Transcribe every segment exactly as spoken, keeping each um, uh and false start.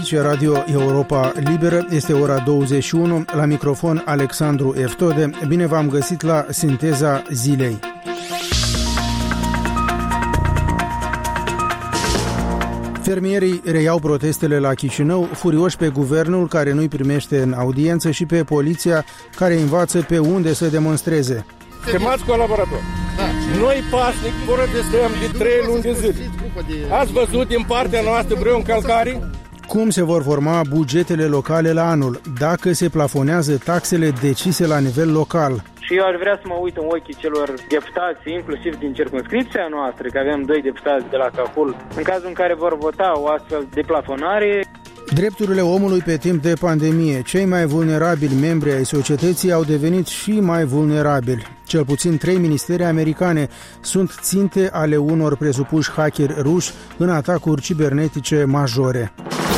aici Radio Europa Liberă, este ora douăzeci și unu, la microfon Alexandru Eftode. Bine v-am găsit la Sinteza Zilei. Fermierii reiau protestele la Chișinău, furioși pe guvernul care nu-i primește în audiență și pe poliția care învață pe unde să demonstreze. Stimați colaboratori, noi pașnic protestăm de trei luni de zile. Ați văzut din partea noastră vreo încălcare? Cum se vor forma bugetele locale la anul, dacă se plafonează taxele decise la nivel local? Și eu aș vrea să mă uit în ochii celor deputați, inclusiv din circumscripția noastră, că avem doi deputați de la Cahul, în cazul în care vor vota o astfel de plafonare. Drepturile omului pe timp de pandemie. Cei mai vulnerabili membri ai societății au devenit și mai vulnerabili. Cel puțin trei ministere americane sunt ținte ale unor presupuși hackeri ruși în atacuri cibernetice majore.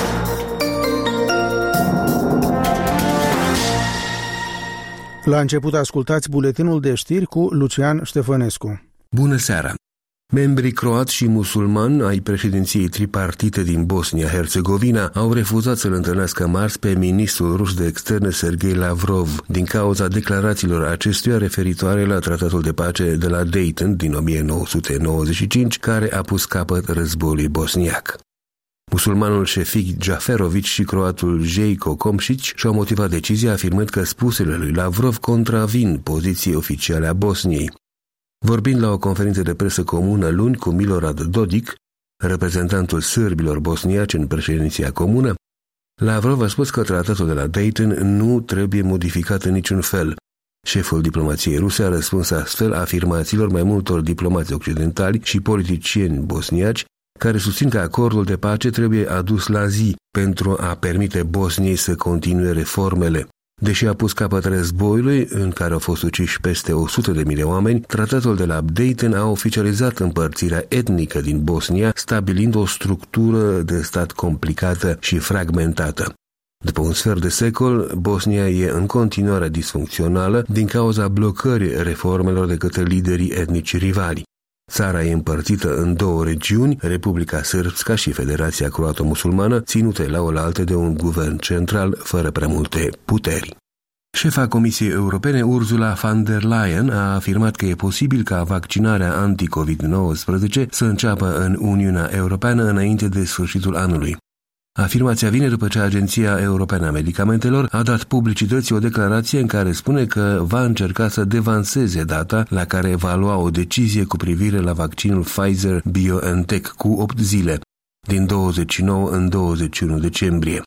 La început ascultați buletinul de știri cu Lucian Ștefănescu. Bună seara! Membrii croați și musulmani ai președinției tripartite din Bosnia-Herzegovina au refuzat să-l întâlnească marți pe ministrul rus de externe Sergei Lavrov din cauza declarațiilor acestuia referitoare la tratatul de pace de la Dayton din o mie nouă sute nouăzeci și cinci, care a pus capăt războiului bosniac. Musulmanul Šefik Džaferović și croatul Željko Komšić și-au motivat decizia afirmând că spusele lui Lavrov contravin poziției oficiale a Bosniei. Vorbind la o conferință de presă comună luni cu Milorad Dodik, reprezentantul sârbilor bosniaci în președinția comună, Lavrov a spus că tratatul de la Dayton nu trebuie modificat în niciun fel. Șeful diplomației ruse a răspuns astfel afirmațiilor mai multor diplomați occidentali și politicieni bosniaci care susțin că acordul de pace trebuie adus la zi pentru a permite Bosniei să continue reformele. Deși a pus capăt războiului, în care au fost uciși peste o sută de mii de oameni, tratatul de la Dayton a oficializat împărțirea etnică din Bosnia, stabilind o structură de stat complicată și fragmentată. După un sfert de secol, Bosnia e în continuare disfuncțională din cauza blocării reformelor de către liderii etnici rivali. Țara e împărțită în două regiuni, Republica Sârbska și Federația Croato-Musulmană, ținute la oaltă de un guvern central fără prea multe puteri. Șefa Comisiei Europene, Ursula von der Leyen, a afirmat că e posibil ca vaccinarea anti-covid nouăsprezece să înceapă în Uniunea Europeană înainte de sfârșitul anului. Afirmația vine după ce Agenția Europeană a Medicamentelor a dat publicității o declarație în care spune că va încerca să devanseze data la care va lua o decizie cu privire la vaccinul Pfizer-BioNTech cu opt zile, din douăzeci și nouă în douăzeci și unu decembrie.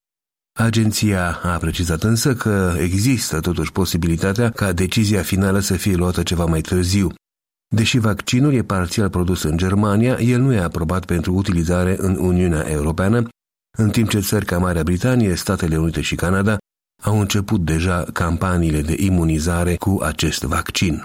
Agenția a precizat însă că există totuși posibilitatea ca decizia finală să fie luată ceva mai târziu. Deși vaccinul e parțial produs în Germania, el nu e aprobat pentru utilizare în Uniunea Europeană, în timp ce țări ca Marea Britanie, Statele Unite și Canada au început deja campaniile de imunizare cu acest vaccin.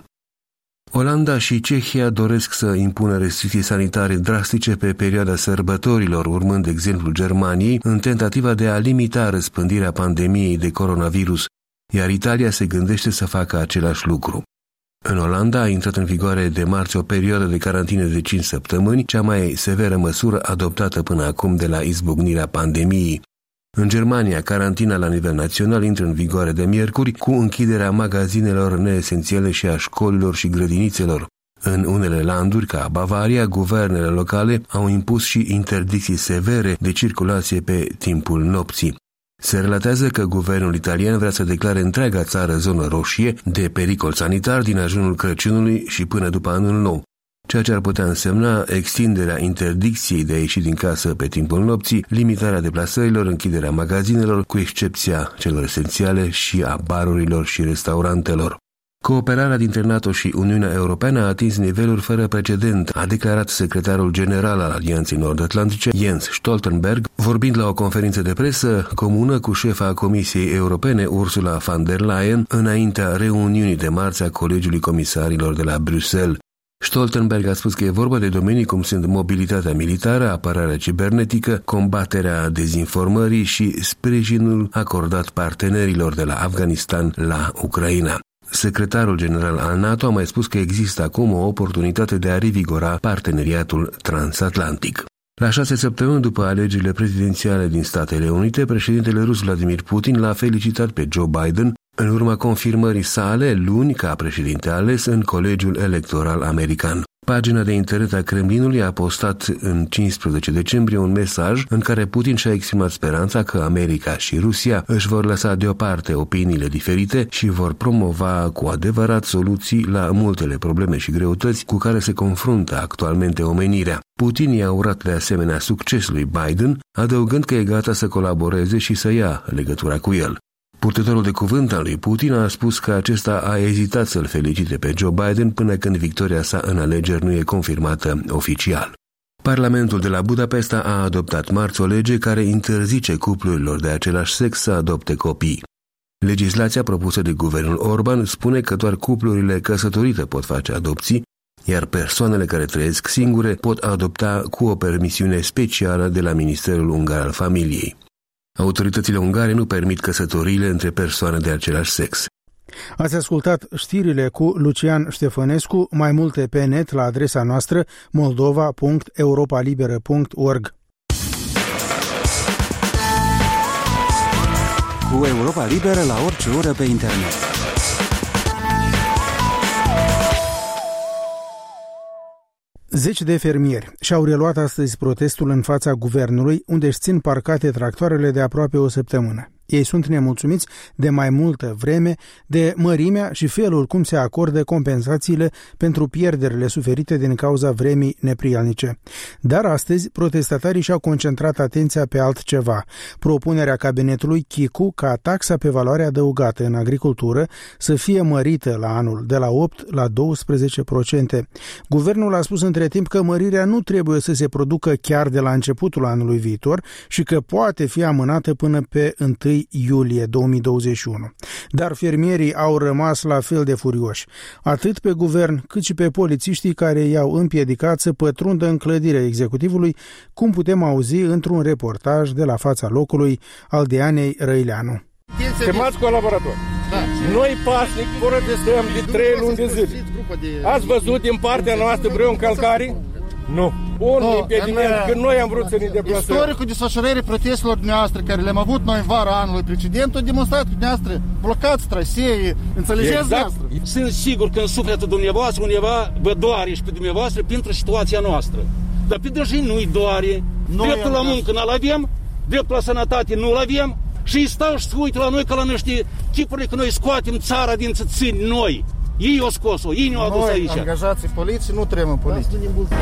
Olanda și Cehia doresc să impună restricții sanitare drastice pe perioada sărbătorilor, urmând exemplul Germaniei, în tentativa de a limita răspândirea pandemiei de coronavirus, iar Italia se gândește să facă același lucru. În Olanda a intrat în vigoare de marți o perioadă de carantină de cinci săptămâni, cea mai severă măsură adoptată până acum de la izbucnirea pandemiei. În Germania, carantina la nivel național intră în vigoare de miercuri, cu închiderea magazinelor neesențiale și a școlilor și grădinițelor. În unele landuri, ca Bavaria, guvernele locale au impus și interdicții severe de circulație pe timpul nopții. Se relatează că guvernul italian vrea să declare întreaga țară zonă roșie de pericol sanitar din ajunul Crăciunului și până după anul nou, ceea ce ar putea însemna extinderea interdicției de a ieși din casă pe timpul nopții, limitarea deplasărilor, închiderea magazinelor, cu excepția celor esențiale, și a barurilor și restaurantelor. Cooperarea dintre NATO și Uniunea Europeană a atins niveluri fără precedent, a declarat secretarul general al Alianței Nord-Atlantice, Jens Stoltenberg, vorbind la o conferință de presă comună cu șefa Comisiei Europene, Ursula von der Leyen, înaintea reuniunii de marți a Colegiului Comisarilor de la Bruxelles. Stoltenberg a spus că e vorba de domenii cum sunt mobilitatea militară, apărarea cibernetică, combaterea dezinformării și sprijinul acordat partenerilor de la Afganistan la Ucraina. Secretarul general al NATO a mai spus că există acum o oportunitate de a revigora parteneriatul transatlantic. La șase săptămâni după alegerile prezidențiale din Statele Unite, președintele rus Vladimir Putin l-a felicitat pe Joe Biden în urma confirmării sale luni ca președinte ales în Colegiul Electoral American. Pagina de internet a Kremlinului a postat în cincisprezece decembrie un mesaj în care Putin și-a exprimat speranța că America și Rusia își vor lăsa deoparte opiniile diferite și vor promova cu adevărat soluții la multele probleme și greutăți cu care se confruntă actualmente omenirea. Putin i-a urat de asemenea succes lui Biden, adăugând că e gata să colaboreze și să ia legătura cu el. Purtătorul de cuvânt al lui Putin a spus că acesta a ezitat să-l felicite pe Joe Biden până când victoria sa în alegeri nu e confirmată oficial. Parlamentul de la Budapesta a adoptat marți o lege care interzice cuplurilor de același sex să adopte copii. Legislația propusă de guvernul Orban spune că doar cuplurile căsătorite pot face adopții, iar persoanele care trăiesc singure pot adopta cu o permisiune specială de la Ministerul Ungar al Familiei. Autoritățile ungare nu permit căsătoriile între persoane de același sex. Ați ascultat știrile cu Lucian Ștefănescu, mai multe pe net la adresa noastră moldova punct europalibera punct org. Cu Europa Liberă la orice oră pe internet. Zeci de fermieri și-au reluat astăzi protestul în fața guvernului, unde își țin parcate tractoarele de aproape o săptămână. Ei sunt nemulțumiți de mai multă vreme de mărimea și felul cum se acordă compensațiile pentru pierderile suferite din cauza vremii neprielnice. Dar astăzi protestatarii și-au concentrat atenția pe altceva, propunerea cabinetului Chicu ca taxa pe valoare adăugată în agricultură să fie mărită la anul de la opt la douăsprezece la sută. Guvernul a spus între timp că mărirea nu trebuie să se producă chiar de la începutul anului viitor și că poate fi amânată până pe întâi iulie două mii douăzeci și unu. Dar fermierii au rămas la fel de furioși, atât pe guvern cât și pe polițiștii care i-au împiedicat să pătrundă în clădirea executivului, cum putem auzi într-un reportaj de la fața locului al Dianei Răileanu. Stimați colaboratori, da. Noi pașnic protestăm de trei luni de zile. Ați văzut din partea noastră vreo încălcare? Nu. Un no, impediment, în, că noi am vrut să ne deplasăm. Istoricul desfășurării protestelor dumneavoastră, care le-am avut noi în vara anului precedent, a demonstrat că dumneavoastră blocați trasee, înțelegeți exact. Noastră. Sunt sigur că în sufletul dumneavoastră undeva vă doare și pe dumneavoastră pentru situația noastră. Dar pe dânsii nu-i doare. Noi dreptul la muncă nu-l avem, dreptul la sănătate nu-l avem și îi stau și se uită la noi ca la niște chipurile că noi scoatem țara din țățâni noi. Ei o scos-o, ei ne-au adus aici. Noi, angajații poliției, nu trăim în poliție.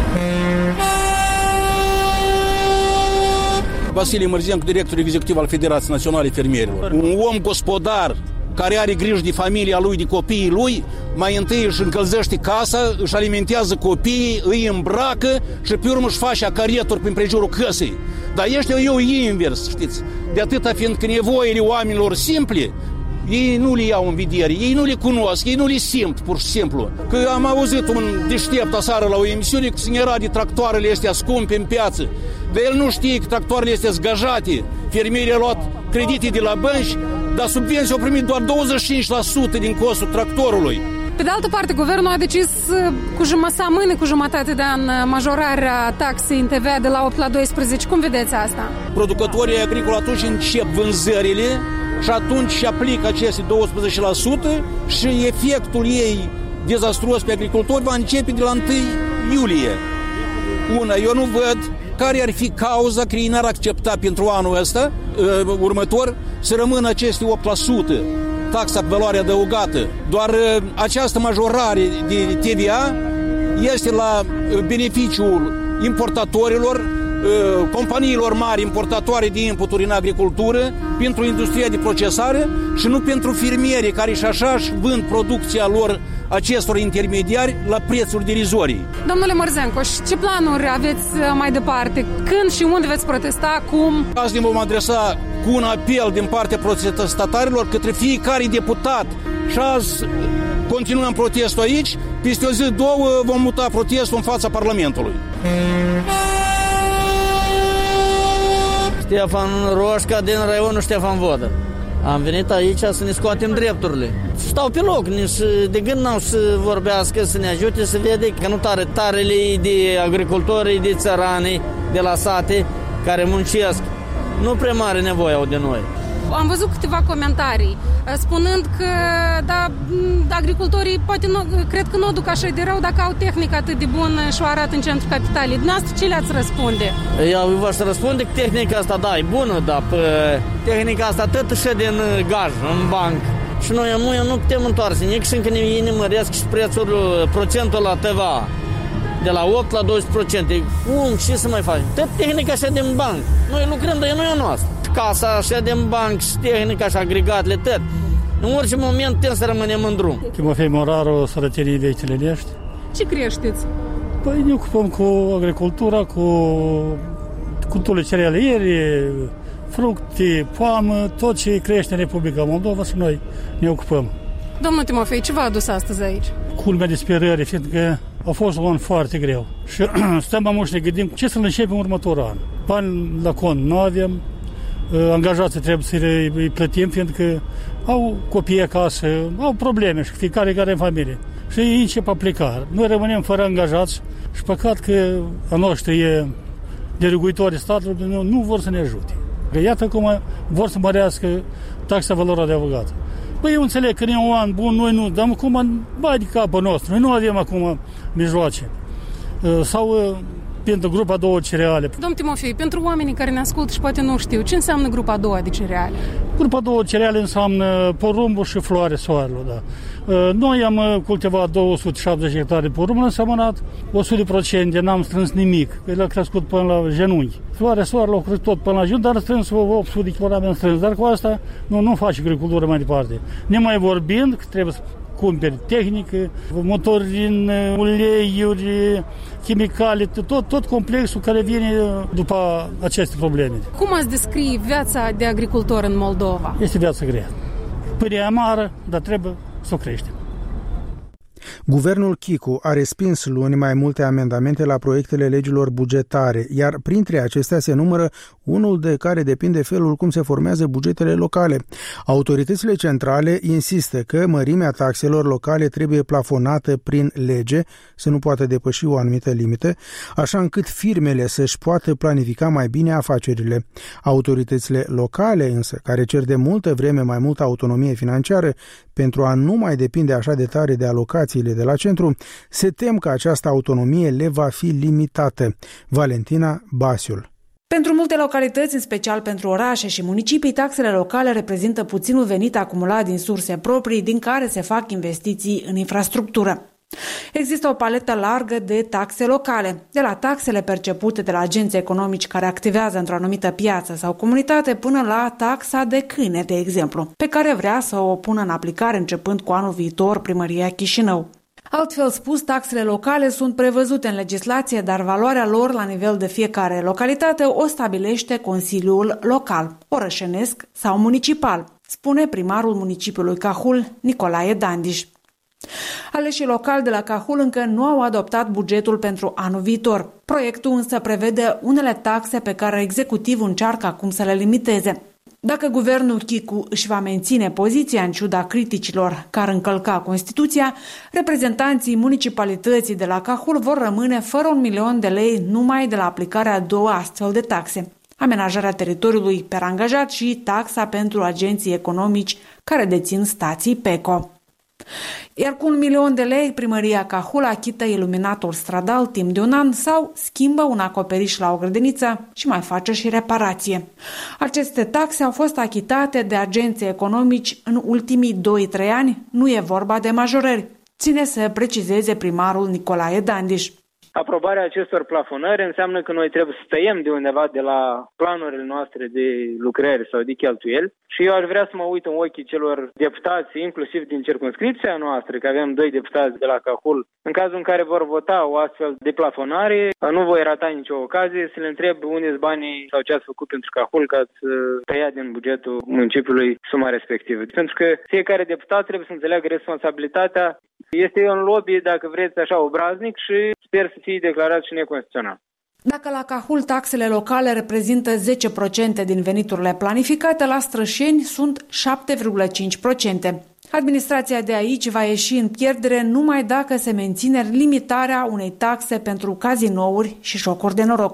Vasile Mărzencu, director executiv al Federației Naționale Fermierilor. Un om gospodar care are grijă de familia lui, de copiii lui, mai întâi își încălzește casa, își alimentează copiii, îi îmbracă și pe urmă își face acarieturi prin prejurul căsei. Dar este eu invers, știți. De atâta fiindcă nevoile oamenilor simple, ei nu le iau în vedere, ei nu le cunosc, ei nu le simt, pur și simplu. Că am auzit un deștept aseară la o emisiune că se era de tractoarele astea scumpe în piață. Dar el nu știe că tractoarele astea zgajate. Fermierii au luat credite de la bănci, dar subvenții au primit doar douăzeci și cinci la sută din costul tractorului. Pe de altă parte, guvernul a decis cu jumătate, să amâne cu jumătate de an majorarea taxei în T V A de la opt la doisprezece. Cum vedeți asta? Producătorii agricoli atunci încep vânzările și atunci și aplică aceste douăsprezece la sută și efectul ei dezastruos pe agricultori va începe de la întâi iulie. Una, eu nu văd care ar fi cauza că ei n-ar accepta pentru anul ăsta, uh, următor, să rămână aceste opt la sută taxa pe valoare adăugată. Doar uh, această majorare de T V A este la uh, beneficiul importatorilor, uh, companiilor mari importatoare de inputuri în agricultură, pentru industria de procesare și nu pentru fermierii care și așa își vând producția lor acestor intermediari la prețuri derizorii. Domnule Mărzencoș, ce planuri aveți mai departe? Când și unde veți protesta? Cum? Azi ne vom adresa cu un apel din partea protestatarilor către fiecare deputat și azi continuăm protestul aici, peste o zi, două vom muta protestul în fața Parlamentului. Ștefan Roșca din raionul Ștefan Vodă. Am venit aici să ne scoatem drepturile. Stau pe loc, nici de gând n-au să vorbească, să ne ajute să vede că nu tare tarele de agricultori, de țărani, de la sate care muncesc. Nu prea mare nevoie au de noi. Am văzut câteva comentarii spunând că da, agricultorii poate nu, cred că nu o duc așa de rău dacă au tehnică atât de bună și o arată în centrul capitalei. Dumneavoastră ce le-ați răspunde? Eu v-aș răspunde că tehnica asta, da, e bună, dar tehnica asta tot și din gaj, în banc. Și noi nu, nu putem întoarce nici și încă ne, ne măresc și prețul, procentul la T V A. De la opt la doisprezece la sută. Cum? Ce să mai facem? Tot tehnica așa din banc. Noi lucrăm, dar nu e a noastră. Casa așa din banc și tehnica și agregatele, tot. În orice moment putem să rămânem în drum. Timofei Moraru, Sărățenii Veitelenești. Ce creșteți? Păi ne ocupăm cu agricultura, cu culturile cerealiere, fructe, poamă, tot ce crește în Republica Moldova și noi ne ocupăm. Domnul Timofei, ce v-a adus astăzi aici? Culmea de sperări, fiindcă a fost un an foarte greu. Și stăm amuși și ne gândim ce să-l începem următorul an. Bani la cont nu avem, angajații trebuie să îi plătim, fiindcă au copii acasă, au probleme și fiecare care în familie. Și ei încep a pleca. Noi rămânem fără angajați și păcat că a noștri e deleguitorii statului nu, nu vor să ne ajute. Iată cum vor să mărească taxa valoare adăugată. Păi eu înțeleg că e un an bun, noi nu, dar acum bai de capul nostru, noi nu avem acum mijloace. Sau pentru grupa a doua de cereale. Domn Timofei, pentru oamenii care ne ascultă și poate nu știu, ce înseamnă grupa a doua de cereale? Grupa a doua de cereale înseamnă porumbul și floare soarelui, da. Noi am cultivat două sute șaptezeci de hectare de porumb, am semănat o sută la sută, n-am strâns nimic, el a crescut până la genunchi. Floarea soarelui a crescut tot până la genunchi, dar a strâns opt sute de kilograme am strâns, dar cu asta nu, nu face agricultură mai departe. Nemai vorbind că trebuie să cumperi tehnică, motorini, uleiuri, chimicale, tot, tot complexul care vine după aceste probleme. Cum ați descrie viața de agricultor în Moldova? Este viața grea. Pâine amară, dar trebuie să o creștem. Guvernul Chicu a respins luni mai multe amendamente la proiectele legilor bugetare, iar printre acestea se numără unul de care depinde felul cum se formează bugetele locale. Autoritățile centrale insistă că mărimea taxelor locale trebuie plafonată prin lege, să nu poată depăși o anumită limită, așa încât firmele să-și poată planifica mai bine afacerile. Autoritățile locale însă, care cer de multă vreme mai multă autonomie financiară pentru a nu mai depinde așa de tare de alocațiile de la centru, se tem că această autonomie le va fi limitată. Valentina Basiul. Pentru multe localități, în special pentru orașe și municipii, taxele locale reprezintă puținul venit acumulat din surse proprii, din care se fac investiții în infrastructură. Există o paletă largă de taxe locale, de la taxele percepute de la agenții economici care activează într-o anumită piață sau comunitate până la taxa de câine, de exemplu, pe care vrea să o pună în aplicare începând cu anul viitor Primăria Chișinău. Altfel spus, taxele locale sunt prevăzute în legislație, dar valoarea lor la nivel de fiecare localitate o stabilește Consiliul Local, orășenesc sau municipal, spune primarul municipiului Cahul, Nicolae Dandiș. Aleșii locali de la Cahul încă nu au adoptat bugetul pentru anul viitor. Proiectul însă prevede unele taxe pe care executivul încearcă acum să le limiteze. Dacă guvernul Chicu își va menține poziția în ciuda criticilor care încălca Constituția, reprezentanții municipalității de la Cahul vor rămâne fără un milion de lei numai de la aplicarea a două astfel de taxe: amenajarea teritoriului per angajat și taxa pentru agenții economici care dețin stații P E C O. Iar cu un milion de lei, primăria Cahul achită iluminatul stradal timp de un an sau schimbă un acoperiș la o grădiniță și mai face și reparație. Aceste taxe au fost achitate de agenții economici în ultimii doi trei ani, nu e vorba de majorări, ține să precizeze primarul Nicolae Dandiș. Aprobarea acestor plafonări înseamnă că noi trebuie să tăiem de undeva de la planurile noastre de lucrări sau de cheltuieli și eu aș vrea să mă uit în ochii celor deputați, inclusiv din circumscripția noastră, că avem doi deputați de la Cahul, în cazul în care vor vota o astfel de plafonare, nu voi rata nicio ocazie să le întreb unde sunt banii sau ce ați făcut pentru Cahul ca să tăia din bugetul municipiului suma respectivă. Pentru că fiecare deputat trebuie să înțeleagă responsabilitatea. Este un lobby, dacă vreți, așa obraznic și sper să fie declarat și neconstituțional. Dacă la Cahul taxele locale reprezintă zece la sută din veniturile planificate, la Strășeni sunt șapte virgulă cinci la sută. Administrația de aici va ieși în pierdere numai dacă se menține limitarea unei taxe pentru cazinouri și jocuri de noroc.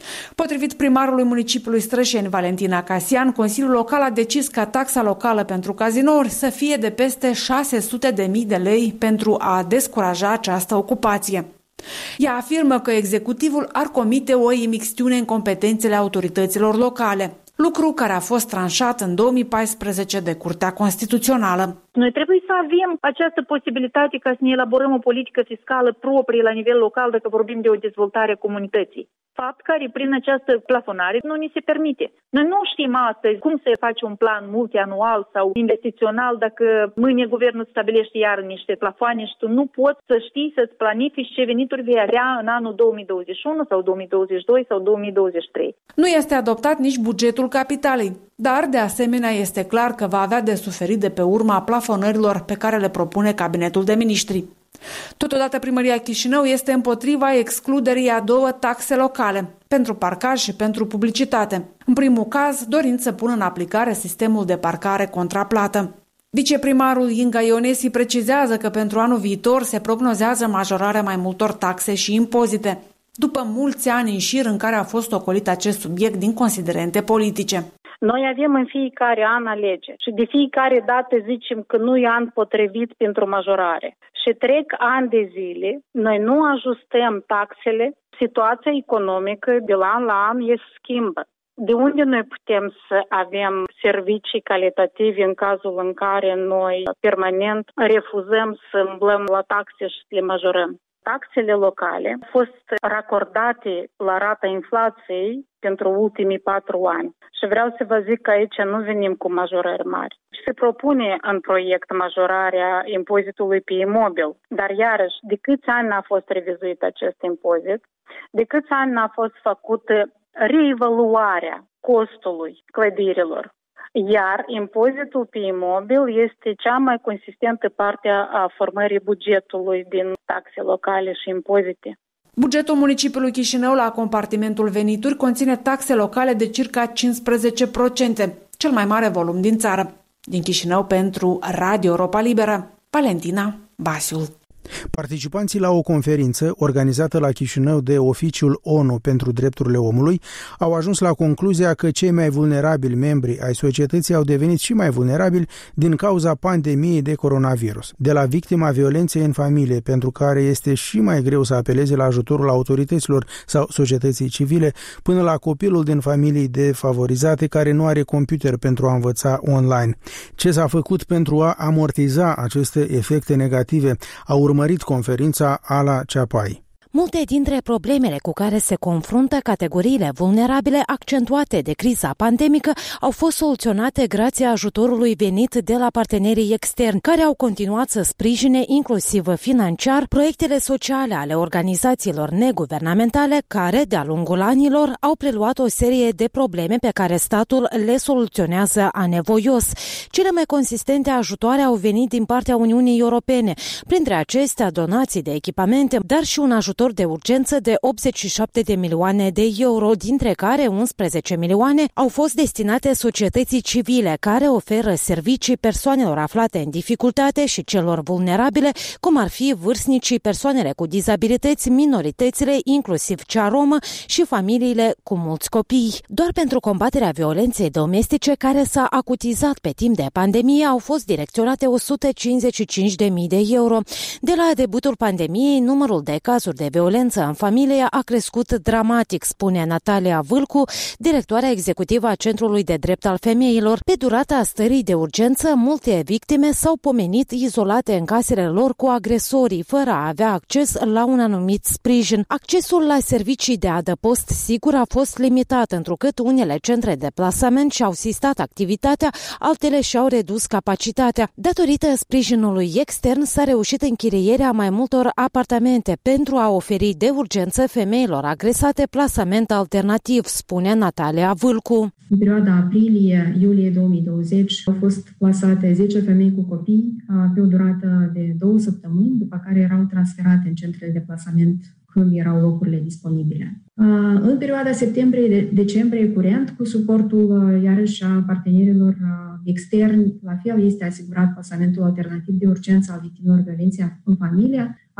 Potrivit primarului municipiului Strășeni, Valentina Casian, Consiliul Local a decis ca taxa locală pentru cazinouri să fie de peste șase sute de mii de lei pentru a descuraja această ocupație. Ea afirmă că executivul ar comite o imixtiune în competențele autorităților locale, lucru care a fost tranșat în două mii paisprezece de Curtea Constituțională. Noi trebuie să avem această posibilitate ca să ne elaborăm o politică fiscală proprie la nivel local dacă vorbim de o dezvoltare a comunității. Fapt care prin această plafonare nu ni se permite. Noi nu știm astăzi cum se face un plan multianual sau investițional dacă mâine guvernul stabilește iar niște plafoane și tu nu poți să știi să-ți planifici ce venituri vei avea în anul două mii douăzeci și unu sau două mii douăzeci și doi sau două mii douăzeci și trei. Nu este adoptat nici bugetul capitalei, dar de asemenea este clar că va avea de suferit de pe urma plafonărilor pe care le propune Cabinetul de Miniștri. Totodată, Primăria Chișinău este împotriva excluderii a două taxe locale, pentru parcaj și pentru publicitate. În primul caz, dorind să pună în aplicare sistemul de parcare contra plată. Viceprimarul Inga Ionesi precizează că pentru anul viitor se prognozează majorarea mai multor taxe și impozite, după mulți ani în șir în care a fost ocolit acest subiect din considerente politice. Noi avem în fiecare an alegeri și de fiecare dată zicem că nu e an potrivit pentru majorare. Și trec ani de zile, noi nu ajustăm taxele, situația economică de la an la an se schimbă. De unde noi putem să avem servicii calitative în cazul în care noi permanent refuzăm să umblăm la taxe și să le majorăm? Taxele locale au fost racordate la rata inflației pentru ultimii patru ani. Și vreau să vă zic că aici nu venim cu majorări mari. Se propune în proiect majorarea impozitului pe imobil, dar iarăși, de câți ani n-a fost revizuit acest impozit, de câți ani n-a fost făcută reevaluarea costului clădirilor. Iar impozitul pe imobil este cea mai consistentă parte a formării bugetului din taxe locale și impozite. Bugetul municipiului Chișinău la compartimentul venituri conține taxe locale de circa cincisprezece la sută, cel mai mare volum din țară. Din Chișinău pentru Radio Europa Liberă, Valentina Basiul. Participanții la o conferință organizată la Chișinău de Oficiul O N U pentru Drepturile Omului au ajuns la concluzia că cei mai vulnerabili membri ai societății au devenit și mai vulnerabili din cauza pandemiei de coronavirus. De la victima violenței în familie, pentru care este și mai greu să apeleze la ajutorul autorităților sau societății civile, până la copilul din familii defavorizate care nu are computer pentru a învăța online. Ce s-a făcut pentru a amortiza aceste efecte negative? A urmărit conferința Ala Ceapai. Multe dintre problemele cu care se confruntă categoriile vulnerabile accentuate de criza pandemică au fost soluționate grație ajutorului venit de la partenerii externi, care au continuat să sprijine inclusiv financiar proiectele sociale ale organizațiilor neguvernamentale care, de-a lungul anilor, au preluat o serie de probleme pe care statul le soluționează anevoios. Cele mai consistente ajutoare au venit din partea Uniunii Europene, printre acestea donații de echipamente, dar și un ajutor de urgență de optzeci și șapte de milioane de euro, dintre care unsprezece milioane au fost destinate societății civile, care oferă servicii persoanelor aflate în dificultate și celor vulnerabile, cum ar fi vârstnicii, persoanele cu dizabilități, minoritățile, inclusiv cea romă și familiile cu mulți copii. Doar pentru combaterea violenței domestice, care s-a acutizat pe timp de pandemie, au fost direcționate o sută cincizeci și cinci de mii de euro. De la debutul pandemiei, numărul de cazuri de violență în familie a crescut dramatic, spune Natalia Vâlcu, directoarea executivă a Centrului de Drept al Femeilor. Pe durata stării de urgență, multe victime s-au pomenit izolate în casele lor cu agresorii, fără a avea acces la un anumit sprijin. Accesul la servicii de adăpost sigur a fost limitat, întrucât unele centre de plasament și-au sistat activitatea, altele și-au redus capacitatea. Datorită sprijinului extern s-a reușit închirierea mai multor apartamente pentru a oferi de urgență femeilor agresate plasament alternativ, spune Natalia Vâlcu. În perioada aprilie-iulie două mii douăzeci au fost plasate zece femei cu copii pe o durată de două săptămâni, după care erau transferate în centrele de plasament când erau locurile disponibile. În perioada septembrie-decembrie curent, cu suportul iarăși a partenerilor externi, la fel este asigurat plasamentul alternativ de urgență al victimelor violenței în familie.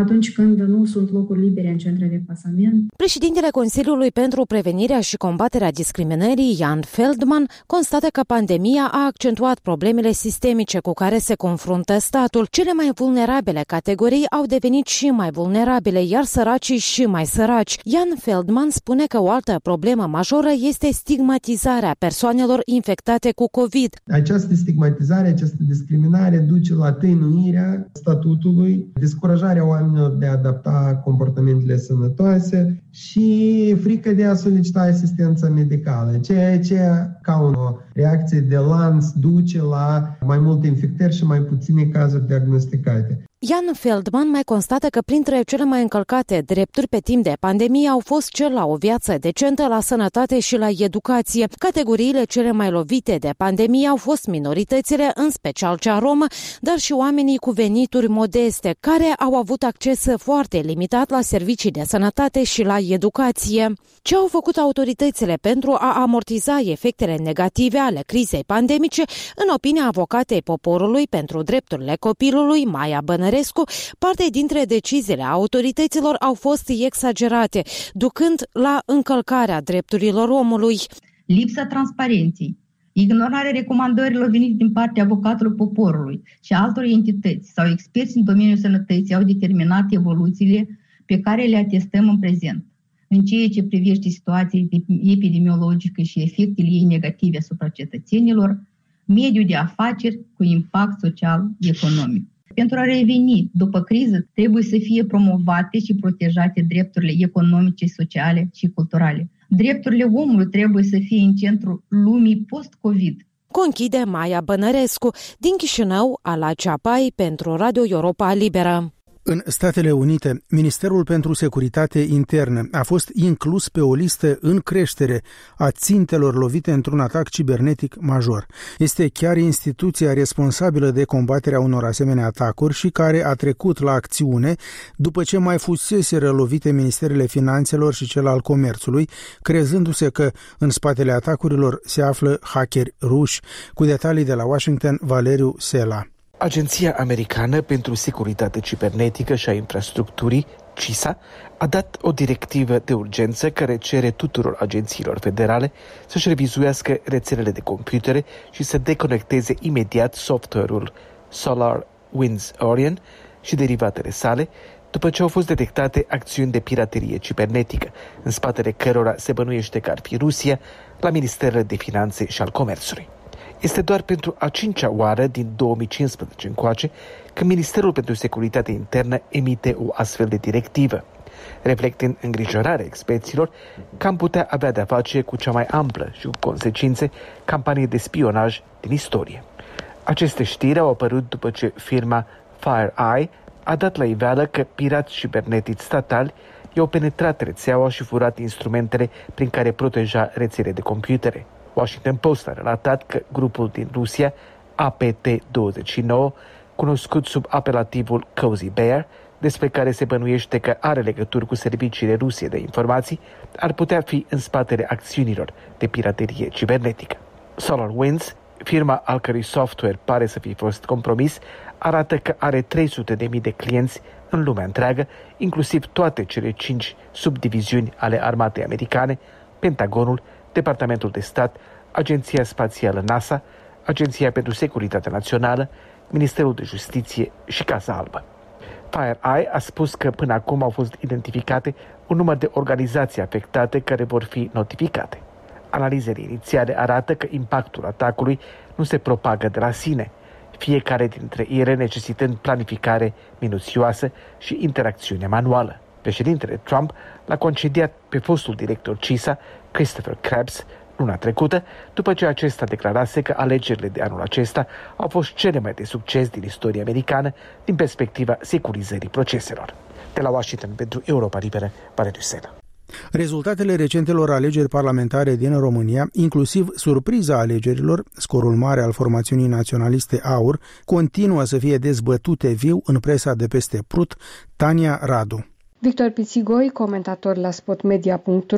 Atunci când nu sunt locuri libere în centre de plasament. Președintele Consiliului pentru Prevenirea și Combaterea Discriminării, Jan Feldman, constată că pandemia a accentuat problemele sistemice cu care se confruntă statul. Cele mai vulnerabile categorii au devenit și mai vulnerabile, iar săracii și mai săraci. Jan Feldman spune că o altă problemă majoră este stigmatizarea persoanelor infectate cu COVID. Această stigmatizare, această discriminare duce la tăinuirea statutului, descurajarea oamenilor de a adapta comportamentele sănătoase și frică de a solicita asistența medicală, ceea ce, ca o reacție de lanț, duce la mai multe infectări și mai puține cazuri diagnosticate. Jan Feldman mai constată că printre cele mai încălcate drepturi pe timp de pandemie au fost cel la o viață decentă, la sănătate și la educație. Categoriile cele mai lovite de pandemie au fost minoritățile, în special cea romă, dar și oamenii cu venituri modeste, care au avut acces foarte limitat la servicii de sănătate și la educație. Ce au făcut autoritățile pentru a amortiza efectele negative ale crizei pandemice, în opinia avocatei poporului pentru drepturile copilului, Maia Bănărescu, parte dintre deciziile autorităților au fost exagerate, ducând la încălcarea drepturilor omului. Lipsa transparenței, ignorarea recomandărilor venite din partea avocatului poporului și altor entități sau experți în domeniul sănătății au determinat evoluțiile pe care le atestăm în prezent, în ceea ce privește situația epidemiologică și efectele ei negative asupra cetățenilor, mediul de afaceri cu impact social-economic. Pentru a reveni după criză, trebuie să fie promovate și protejate drepturile economice, sociale și culturale. Drepturile omului trebuie să fie în centrul lumii post-COVID. Conchide Maia Bănărescu, din Chișinău, Ala Ceapai, pentru Radio Europa Liberă. În Statele Unite, Ministerul pentru Securitate Internă a fost inclus pe o listă în creștere a țintelor lovite într-un atac cibernetic major. Este chiar instituția responsabilă de combaterea unor asemenea atacuri și care a trecut la acțiune după ce mai fuseseră lovite Ministerele Finanțelor și cel al Comerțului, crezându-se că în spatele atacurilor se află hackeri ruși. Cu detalii de la Washington, Valeriu Sela. Agenția Americană pentru Securitate Cibernetică și a Infrastructurii, C I S A, a dat o directivă de urgență care cere tuturor agențiilor federale să-și revizuiască rețelele de computere și să deconecteze imediat software-ul SolarWinds Orion și derivatele sale, după ce au fost detectate acțiuni de piraterie cibernetică, în spatele cărora se bănuiește că ar fi Rusia, la Ministerele de Finanțe și al Comerțului. Este doar pentru a cincea oară din două mii cincisprezece încoace că Ministerul pentru Securitate Internă emite o astfel de directivă, reflectând îngrijorarea experților că am putea avea de-a face cu cea mai amplă și cu consecințe campanie de spionaj din istorie. Aceste știri au apărut după ce firma FireEye a dat la iveală că pirați cibernetici statali i-au penetrat rețeaua și furat instrumentele prin care proteja rețele de computere. Washington Post a relatat că grupul din Rusia, A P T douăzeci și nouă, cunoscut sub apelativul Cozy Bear, despre care se bănuiește că are legături cu serviciile ruse de informații, ar putea fi în spatele acțiunilor de piraterie cibernetică. SolarWinds, firma al cărui software pare să fi fost compromis, arată că are trei sute de mii de clienți în lumea întreagă, inclusiv toate cele cinci subdiviziuni ale armatei americane, Pentagonul, Departamentul de Stat, Agenția Spațială NASA, Agenția pentru Securitatea Națională, Ministerul de Justiție și Casa Albă. FireEye a spus că până acum au fost identificate un număr de organizații afectate care vor fi notificate. Analizele inițiale arată că impactul atacului nu se propagă de la sine, fiecare dintre ele necesitând planificare minuțioasă și interacțiune manuală. Președintele Trump l-a concediat pe fostul director C I S A, Christopher Krebs, luna trecută, după ce acesta declarase că alegerile de anul acesta au fost cele mai de succes din istoria americană din perspectiva securizării proceselor. De la Washington pentru Europa Liberă, Valeriu Sela. Rezultatele recentelor alegeri parlamentare din România, inclusiv surpriza alegerilor, scorul mare al formațiunii naționaliste AUR, continuă să fie dezbătute viu în presa de peste Prut. Tania Radu. Victor Pițigoi, comentator la spotmedia punct ro,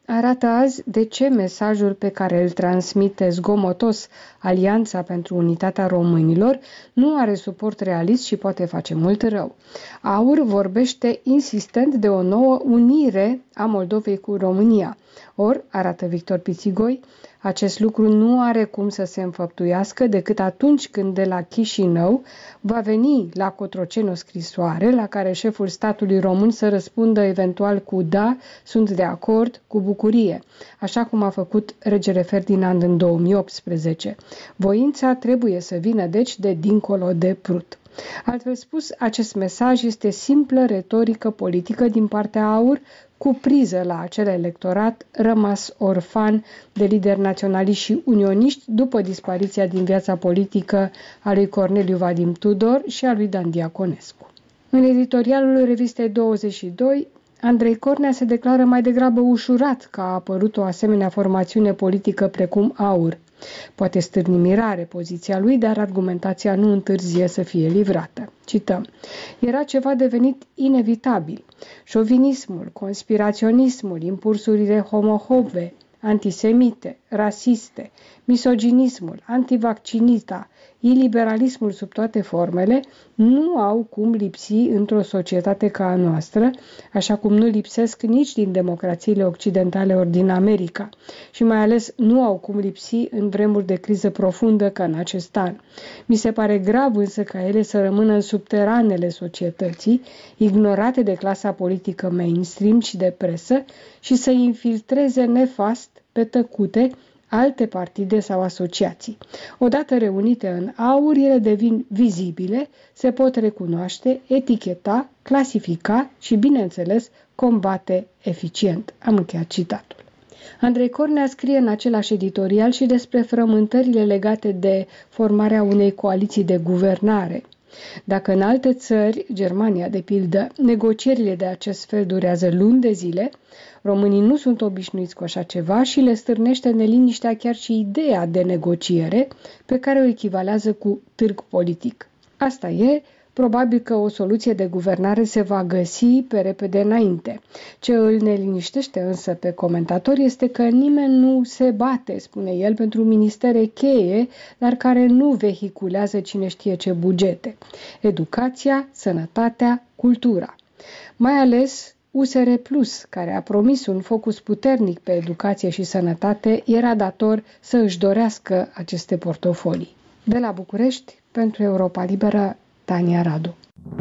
arată azi de ce mesajul pe care îl transmite zgomotos Alianța pentru Unitatea Românilor nu are suport realist și poate face mult rău. AUR vorbește insistent de o nouă unire a Moldovei cu România. Or, arată Victor Pițigoi, acest lucru nu are cum să se înfăptuiască decât atunci când de la Chișinău va veni la Cotroceni o scrisoare la care șeful statului român să răspundă eventual cu da, sunt de acord, cu bucurie, așa cum a făcut regele Ferdinand în două mii optsprezece. Voința trebuie să vină deci de dincolo de Prut. Altfel spus, acest mesaj este simplă retorică politică din partea AUR, cu priză la acel electorat rămas orfan de lideri naționaliști și unioniști după dispariția din viața politică a lui Corneliu Vadim Tudor și a lui Dan Diaconescu. În editorialul revistei douăzeci și doi, Andrei Cornea se declară mai degrabă ușurat că a apărut o asemenea formațiune politică precum AUR. Poate stârni mirare poziția lui, dar argumentația nu întârzie să fie livrată. Cităm. Era ceva devenit inevitabil. Șovinismul, conspiraționismul, impulsurile homofobe, antisemite, rasiste, misoginismul, antivaccinita, iliberalismul sub toate formele nu au cum lipsi într-o societate ca a noastră, așa cum nu lipsesc nici din democrațiile occidentale ori din America și mai ales nu au cum lipsi în vremuri de criză profundă ca în acest an. Mi se pare grav însă ca ele să rămână în subteranele societății, ignorate de clasa politică mainstream și de presă și să infiltreze nefast, pe tăcute, alte partide sau asociații. Odată reunite în AUR, ele devin vizibile, se pot recunoaște, eticheta, clasifica și, bineînțeles, combate eficient. Am încheiat citatul. Andrei Cornea scrie în același editorial și despre frământările legate de formarea unei coaliții de guvernare. Dacă în alte țări, Germania de pildă, negocierile de acest fel durează luni de zile, românii nu sunt obișnuiți cu așa ceva și le stârnește neliniștea chiar și ideea de negociere, pe care o echivalează cu târg politic. Asta e, probabil că o soluție de guvernare se va găsi pe repede înainte. Ce îl neliniștește însă pe comentator este că nimeni nu se bate, spune el, pentru ministere cheie, dar care nu vehiculează cine știe ce bugete. Educația, sănătatea, cultura. Mai ales U S R Plus, care a promis un focus puternic pe educație și sănătate, era dator să își dorească aceste portofolii. De la București, pentru Europa Liberă, Tania Radu.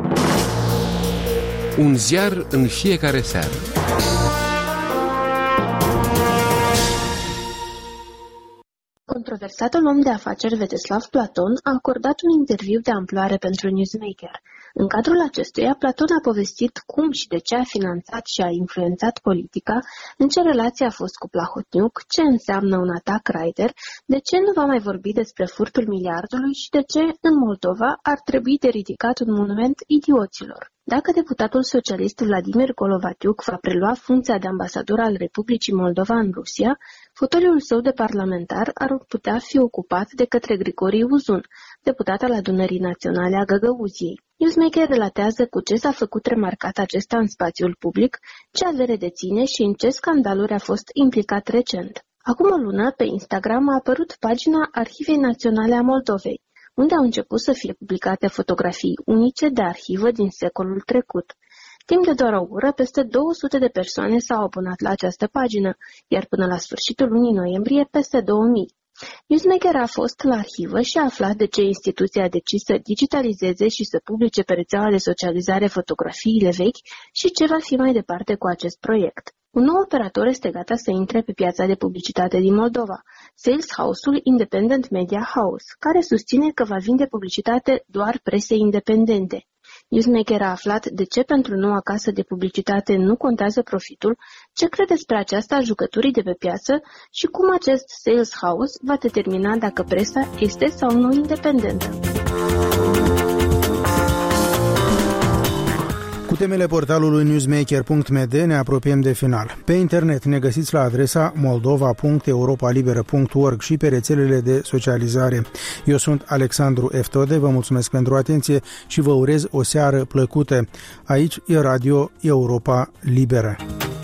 Un ziar în fiecare seară. Controversatul om de afaceri Veteslav Platon a acordat un interviu de amploare pentru Newsmaker. În cadrul acestuia, Platon a povestit cum și de ce a finanțat și a influențat politica, în ce relație a fost cu Plahotniuc, ce înseamnă un atac rider, de ce nu va mai vorbi despre furtul miliardului și de ce, în Moldova, ar trebui de ridicat un monument idioților. Dacă deputatul socialist Vladimir Golovatiuc va prelua funcția de ambasador al Republicii Moldova în Rusia, fotoliul său de parlamentar ar putea fi ocupat de către Grigori Uzun, deputat al Adunării Naționale a Găgăuziei. Newsmaker relatează cu ce s-a făcut remarcat acesta în spațiul public, ce avere deține și în ce scandaluri a fost implicat recent. Acum o lună, pe Instagram a apărut pagina Arhivei Naționale a Moldovei, unde au început să fie publicate fotografii unice de arhivă din secolul trecut. Timp de doar o oră, peste două sute de persoane s-au abonat la această pagină, iar până la sfârșitul lunii noiembrie, peste două mii. Newsmaker a fost la arhivă și a aflat de ce instituția a decis să digitalizeze și să publice pe rețeaua de socializare fotografiile vechi și ce va fi mai departe cu acest proiect. Un nou operator este gata să intre pe piața de publicitate din Moldova, Sales House-ul Independent Media House, care susține că va vinde publicitate doar presei independente. Newsmaker a aflat de ce pentru noua casă de publicitate nu contează profitul, ce crede despre aceasta jucătorii de pe piață și cum acest Sales House va determina dacă presa este sau nu independentă. Cu temele portalului newsmaker punct m d ne apropiem de final. Pe internet ne găsiți la adresa moldova punct europa liberă punct org și pe rețelele de socializare. Eu sunt Alexandru Eftode, vă mulțumesc pentru atenție și vă urez o seară plăcută. Aici e Radio Europa Liberă.